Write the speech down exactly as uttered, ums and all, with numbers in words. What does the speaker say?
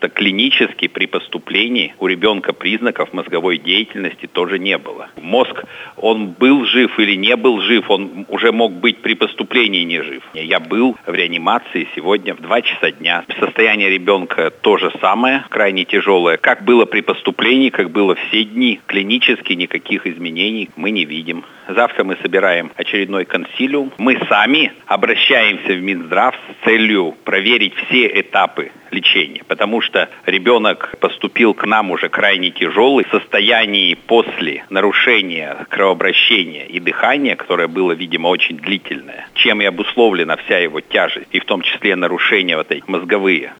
что клинически при поступлении у ребенка признаков мозговой деятельности тоже не было. Мозг, он был жив или не был жив, он уже мог быть при поступлении не жив. Я был в реанимации сегодня в два часа дня. Состояние ребенка то же самое, крайне тяжелое, как было при поступлении, как было все дни. Клинически никаких изменений мы не видим. Завтра мы собираем очередной консилиум. Мы сами обращаемся в Минздрав с целью проверить все этапы лечения, потому что ребенок поступил к нам уже крайне тяжелый, в состоянии после нарушения кровообращения и дыхания, которое было, видимо, очень длительное, чем и обусловлена вся его тяжесть, и в том числе нарушения вот эти мозговые.